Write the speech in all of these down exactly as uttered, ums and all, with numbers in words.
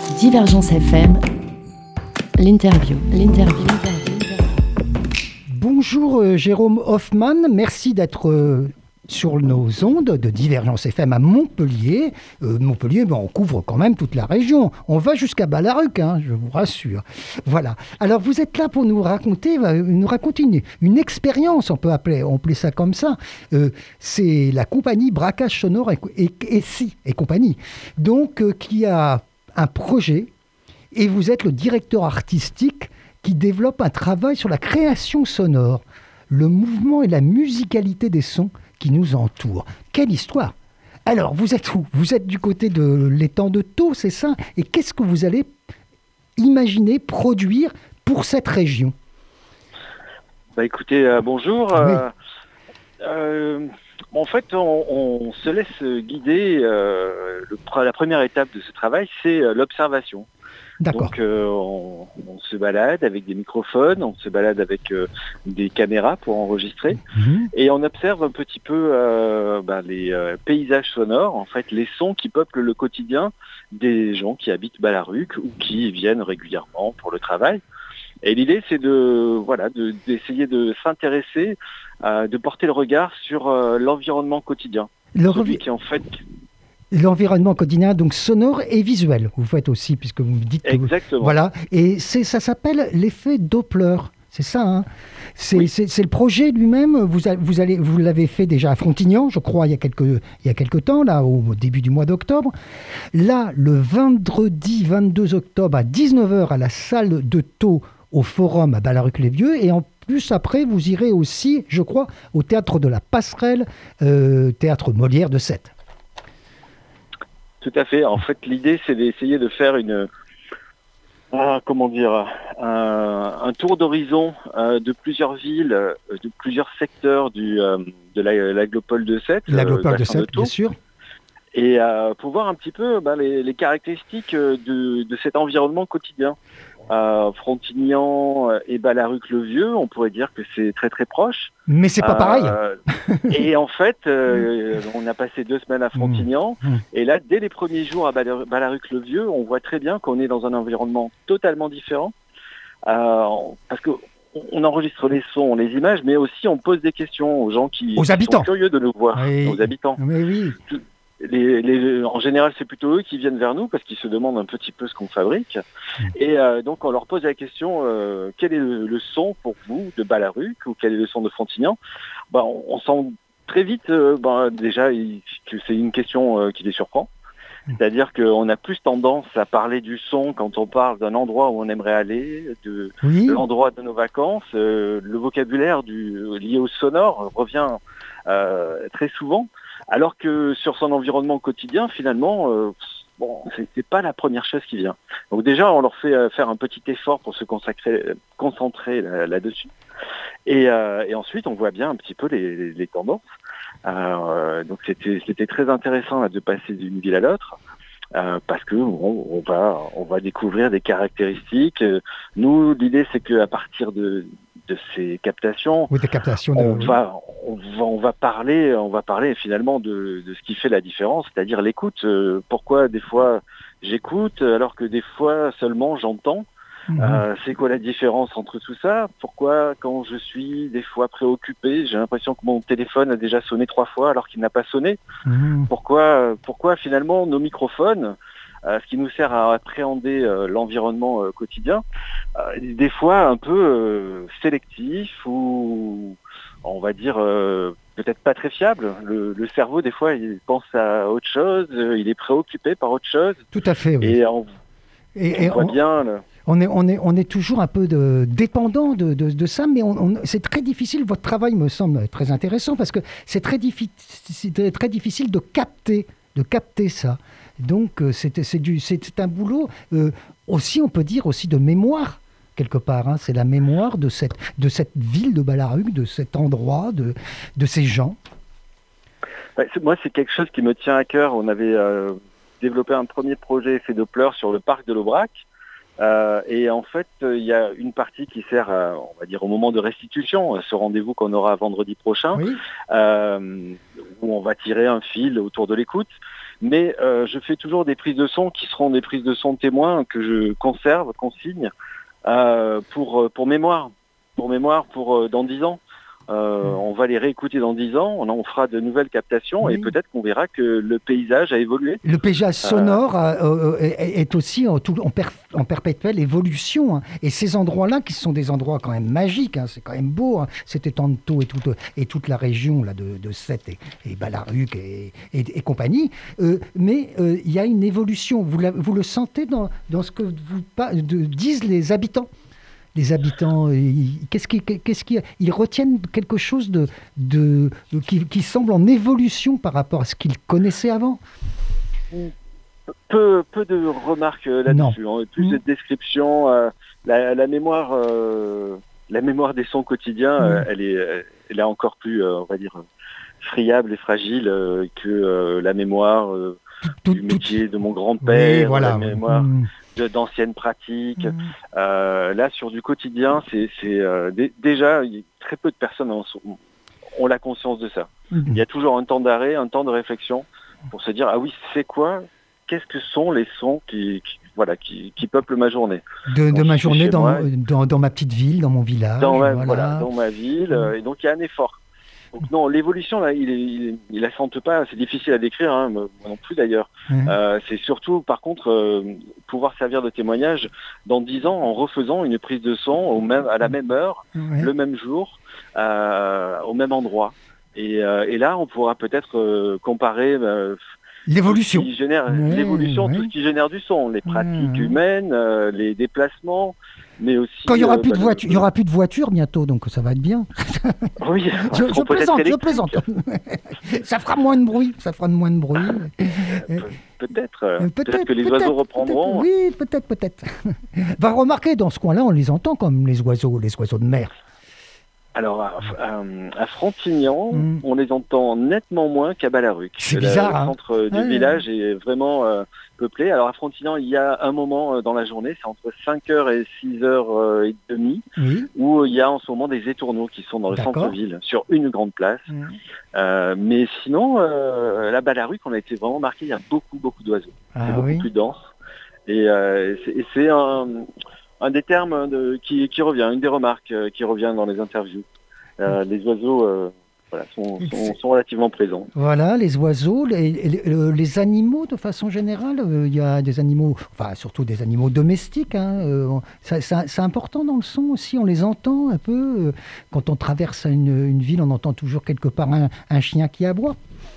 Divergence F M, l'interview, l'interview. Bonjour euh, Jérôme Hoffmann, merci d'être euh, sur nos ondes de Divergence F M à Montpellier. Euh, Montpellier, ben, on couvre quand même toute la région. On va jusqu'à Ballaruc, hein, je vous rassure. Voilà. Alors vous êtes là pour nous raconter, euh, nous raconter une, une expérience, on peut appeler, on appeler ça comme ça. Euh, c'est la compagnie Braquage Sonore et, et, et, si, et compagnie, donc euh, qui a un projet, et vous êtes le directeur artistique qui développe un travail sur la création sonore, le mouvement et la musicalité des sons qui nous entourent. Quelle histoire! Alors, vous êtes où? Vous êtes du côté de l'étang de Thau, c'est ça? Et qu'est-ce que vous allez imaginer, produire pour cette région? Bah écoutez, euh, bonjour. Oui. Euh, euh, en fait, on, on se laisse guider. Euh, le, la première étape de ce travail, c'est euh, l'observation. D'accord. Donc, euh, on, on se balade avec des microphones, on se balade avec euh, des caméras pour enregistrer, Mmh. et on observe un petit peu euh, bah, les euh, paysages sonores, en fait, les sons qui peuplent le quotidien des gens qui habitent Ballaruc ou qui viennent régulièrement pour le travail. Et l'idée, c'est de voilà, de, d'essayer de s'intéresser, euh, de porter le regard sur euh, l'environnement quotidien, Le celui revi- qui en fait L'environnement quotidien, donc sonore et visuel, vous faites aussi, puisque vous me dites que... exactement. Voilà, et c'est, ça s'appelle l'effet Doppler, c'est ça, hein? c'est, Oui. c'est, c'est le projet lui-même, vous, a- vous, allez, vous l'avez fait déjà à Frontignan, je crois, il y a quelques, il y a quelques temps, là, au début du mois d'octobre. Là, le vendredi vingt-deux octobre à dix-neuf heures à la salle de Thau, au Forum à Ballaruc-les-Vieux, et en plus après, vous irez aussi, je crois, au Théâtre de la Passerelle, euh, Théâtre Molière de Sète. Tout à fait. En fait, l'idée, c'est d'essayer de faire une, ah, comment dire, un, un tour d'horizon euh, de plusieurs villes, euh, de plusieurs secteurs du, euh, de la- l'aglopole de Sète, euh, L'aglopole de bassin Sète, Thau, bien sûr. et euh, pour voir un petit peu bah, les, les caractéristiques euh, de, de cet environnement quotidien. Euh, Frontignan et Ballaruc-le-Vieux, on pourrait dire que c'est très très proche. Mais c'est pas pareil. Euh, et en fait, euh, on a passé deux semaines à Frontignan, Mmh. et là, dès les premiers jours à Ballar- Ballaruc-le-Vieux, on voit très bien qu'on est dans un environnement totalement différent, euh, parce que on enregistre les sons, les images, mais aussi on pose des questions aux gens qui, Aux qui habitants. sont curieux de nous voir, Oui. aux habitants. Mais oui. Les, les, en général, c'est plutôt eux qui viennent vers nous parce qu'ils se demandent un petit peu ce qu'on fabrique. Mmh. Et euh, donc, on leur pose la question euh, quel est le, le son pour vous de Ballaruc ou quel est le son de Frontignan? Ben, on, on sent très vite, euh, ben, déjà, il, que c'est une question euh, qui les surprend. Mmh. C'est-à-dire qu'on a plus tendance à parler du son quand on parle d'un endroit où on aimerait aller, de Oui. l'endroit de nos vacances. Euh, le vocabulaire du, lié au sonore revient euh, très souvent. Alors que sur son environnement quotidien, finalement, euh, bon, c'est, c'est pas la première chose qui vient. Donc déjà, on leur fait euh, faire un petit effort pour se consacrer, euh, concentrer là, là-dessus. Et, euh, et ensuite, on voit bien un petit peu les, les, les tendances. Euh, donc c'était, c'était très intéressant là, de passer d'une ville à l'autre. Euh, parce que on, on va on va découvrir des caractéristiques. Nous, l'idée c'est qu'à partir de de ces captations, Oui, des captations. De... on oui. va on va on va parler on va parler finalement de de ce qui fait la différence, c'est-à-dire l'écoute. Euh, pourquoi des fois j'écoute alors que des fois seulement j'entends. Mmh. Euh, c'est quoi la différence entre tout ça? Pourquoi quand je suis des fois préoccupé, j'ai l'impression que mon téléphone a déjà sonné trois fois alors qu'il n'a pas sonné? Mmh. Pourquoi, pourquoi finalement nos microphones, euh, ce qui nous sert à appréhender euh, l'environnement euh, quotidien, euh, des fois un peu euh, sélectif ou on va dire euh, peut-être pas très fiable. Le, le cerveau des fois il pense à autre chose, euh, il est préoccupé par autre chose. Tout à fait, oui. Et on, Et, on et voit on, bien... Le... on, est, on, est, on est toujours un peu de, dépendant de, de, de ça, mais on, on, c'est très difficile. Votre travail me semble très intéressant parce que c'est très, diffi- c'est très, très difficile de capter, de capter ça. Donc c'est, c'est, du, c'est, c'est un boulot euh, aussi, on peut dire, aussi de mémoire. Quelque part, hein. C'est la mémoire de cette, de cette ville de Ballaruc, de cet endroit, de, de ces gens. Ouais, c'est, moi, c'est quelque chose qui me tient à cœur. On avait euh, développé un premier projet effet Doppler sur le parc de l'Aubrac. Euh, et en fait, il euh, y a une partie qui sert, à, on va dire, au moment de restitution, ce rendez-vous qu'on aura vendredi prochain, Oui. euh, où on va tirer un fil autour de l'écoute. mais euh, je fais toujours des prises de son qui seront des prises de son témoins que je conserve, consigne euh, pour pour mémoire, pour mémoire pour euh, dans dix ans. Euh, on va les réécouter dans dix ans, on en fera de nouvelles captations oui. et peut-être qu'on verra que le paysage a évolué. Le paysage sonore euh... euh, est aussi en, tout, en, per, en perpétuelle évolution. Hein. Et ces endroits-là, qui sont des endroits quand même magiques, hein, c'est quand même beau, hein, cet Étang-de-Thau et, tout, et toute la région là, de, de Sète et, et Ballaruc et, et, et compagnie. Euh, mais il euh, y a une évolution. Vous, la, vous le sentez dans, dans ce que vous, de, disent les habitants? Les habitants, ils, qu'est-ce qui, qu'est-ce qui, ils retiennent quelque chose de, de, de qui, qui semble en évolution par rapport à ce qu'ils connaissaient avant. Peu, peu de remarques là-dessus, hein, plus mmh. de descriptions. Euh, la, la mémoire, euh, la mémoire des sons quotidiens, mmh. euh, elle est, elle est encore plus, euh, on va dire, friable et fragile euh, que euh, la mémoire euh, tout, du tout, métier tout... de mon grand-père, oui, voilà. La mémoire. Mmh. d'anciennes pratiques. Mmh. Euh, là, sur du quotidien, c'est, c'est euh, d- déjà, y, très peu de personnes ont, ont la conscience de ça. Mmh. Il y a toujours un temps d'arrêt, un temps de réflexion pour se dire, ah oui, c'est quoi? Qu'est-ce que sont les sons qui, qui, voilà, qui, qui peuplent ma journée? De, de ma journée dans, moi, dans, dans ma petite ville, dans mon village. Dans ma, voilà. Voilà, dans ma ville. Mmh. Et donc, il y a un effort. Donc non, l'évolution, là, il, est, il, il la sente pas, c'est difficile à décrire, hein, moi non plus d'ailleurs. Mmh. Euh, c'est surtout, par contre, euh, pouvoir servir de témoignage dans dix ans en refaisant une prise de son au même, à la même heure, mmh. le même jour, euh, au même endroit. Et, euh, et là, on pourra peut-être euh, comparer... Euh, l'évolution. Tout ce qui génère, ouais, l'évolution, ouais. tout ce qui génère du son, les pratiques ouais. humaines, euh, les déplacements, mais aussi... Quand il n'y aura, euh, plus bah, de voiture, il y aura plus de voitures bientôt, donc ça va être bien. Oui, je, je plaisante, je plaisante. Ça fera moins de bruit, ça fera moins de bruit. Pe- peut-être, peut-être, peut-être que les peut-être, oiseaux reprendront. Peut-être, oui, peut-être, peut-être. Va remarquer, dans ce coin-là, on les entend comme les oiseaux, les oiseaux de mer. Alors, à, à, à Frontignan, mmh. on les entend nettement moins qu'à Ballaruc. C'est bizarre, Le hein. centre du ouais, village ouais. est vraiment euh, peuplé. Alors, à Frontignan, il y a un moment euh, dans la journée, c'est entre cinq heures et six heures trente, oui. où il y a en ce moment des étourneaux qui sont dans le D'accord. centre-ville, sur une grande place. Mmh. Euh, mais sinon, euh, la Ballaruc, on a été vraiment marqué, il y a beaucoup, beaucoup d'oiseaux. Ah, c'est beaucoup oui. plus dense. Et, euh, c'est, et c'est un... Un des termes de, qui, qui revient, une des remarques euh, qui revient dans les interviews. Euh, les oiseaux euh, voilà, sont, sont, sont relativement présents. Voilà, les oiseaux, les, les, les animaux de façon générale. Il euh, y a des animaux, enfin surtout des animaux domestiques. Hein, euh, ça, ça, c'est important dans le son aussi, on les entend un peu. Euh, quand on traverse une, une ville, on entend toujours quelque part un, un chien qui aboie.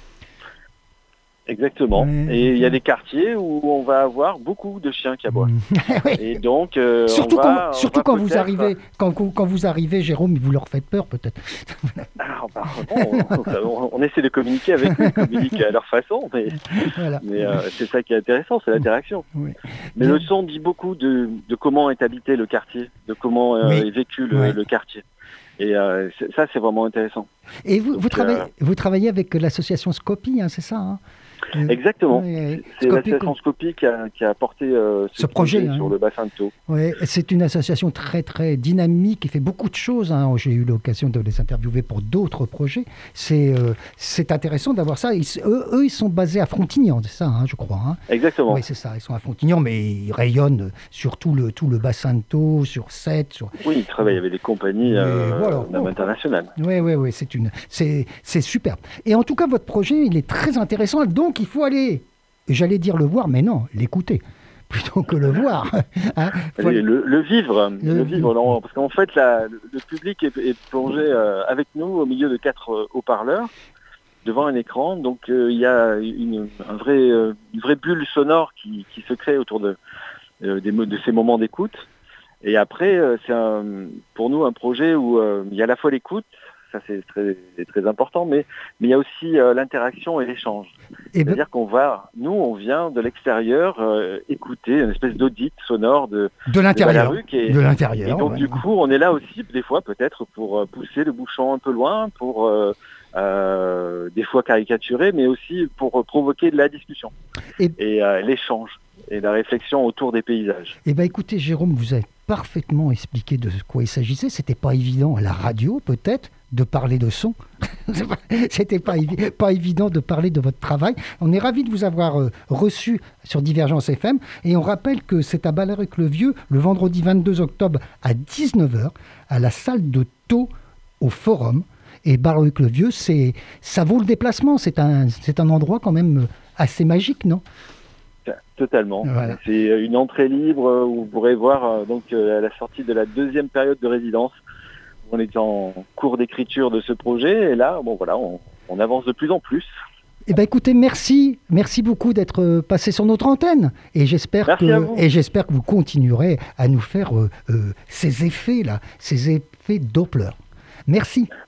Exactement. Ouais, et il y a des quartiers où on va avoir beaucoup de chiens qui aboient. oui. Et donc, euh, surtout on va, quand, surtout on va quand vous arrivez, quand, quand vous arrivez, Jérôme, vous leur faites peur peut-être. Alors, bah, non, on, on essaie de communiquer avec eux, ils communiquent à leur façon, mais, voilà. mais euh, c'est ça qui est intéressant, c'est l'interaction. Oui. Mais Bien. Le son dit beaucoup de, de comment est habité le quartier, de comment euh, oui. est vécu le, oui. le quartier. Et euh, c'est, ça, c'est vraiment intéressant. Et vous, vous, travaillez, euh, vous travaillez avec l'association Scopie, hein, c'est ça hein Exactement. Oui, c'est Scopie, l'association Scopie qui a, qui a porté euh, ce, ce projet, projet hein. sur le bassin de Thau. Oui, c'est une association très très dynamique qui fait beaucoup de choses. Hein. J'ai eu l'occasion de les interviewer pour d'autres projets. C'est, euh, c'est intéressant d'avoir ça. Ils, eux, eux, ils sont basés à Frontignan, c'est ça, hein, je crois. Hein. Exactement. Oui, c'est ça. Ils sont à Frontignan, mais ils rayonnent sur tout le, tout le bassin de Thau, sur Sète. Sur... Oui, ils travaillent avec des compagnies euh, voilà. même internationales. Oui, oui, oui, c'est, une, c'est, c'est superbe. Et en tout cas, votre projet, il est très intéressant. Donc, il faut aller, j'allais dire le voir, mais non, l'écouter, plutôt que le voir. Hein, aller... le, le vivre, le, le vivre, non, parce qu'en fait, la, le public est, est plongé euh, avec nous au milieu de quatre euh, haut-parleurs, devant un écran, donc il euh, y a une, un vrai, euh, une vraie bulle sonore qui, qui se crée autour de, euh, des, de ces moments d'écoute. Et après, euh, c'est un, pour nous un projet où euh, il y a à la fois l'écoute, ça c'est très, c'est très important, mais mais il y a aussi euh, l'interaction et l'échange. Et C'est-à-dire ben... qu'on va, nous on vient de l'extérieur euh, écouter une espèce d'audit sonore de de l'intérieur. De, et, de l'intérieur. Et donc ouais. du coup, on est là aussi des fois peut-être pour euh, pousser le bouchon un peu loin, pour euh, euh, des fois caricaturer, mais aussi pour euh, provoquer de la discussion et, et euh, l'échange et la réflexion autour des paysages. Eh bien écoutez Jérôme, vous êtes parfaitement expliqué de quoi il s'agissait. C'était pas évident à la radio, peut-être, de parler de son. C'était pas, évi- pas évident de parler de votre travail. On est ravis de vous avoir euh, reçu sur Divergence F M. Et on rappelle que c'est à Ballaruc-le-Vieux, le vendredi vingt-deux octobre à dix-neuf heures, à la salle de Thau, au Forum. Et Ballaruc-le-Vieux, c'est, ça vaut le déplacement. C'est un, c'est un endroit quand même assez magique, non ? Totalement. Voilà. C'est une entrée libre où vous pourrez voir euh, donc euh, à la sortie de la deuxième période de résidence. On est en cours d'écriture de ce projet et là, bon voilà, on, on avance de plus en plus. Eh ben écoutez, merci, merci beaucoup d'être euh, passé sur notre antenne et j'espère Merci que à vous. et j'espère que vous continuerez à nous faire euh, euh, ces effets là, ces effets Doppler. Merci.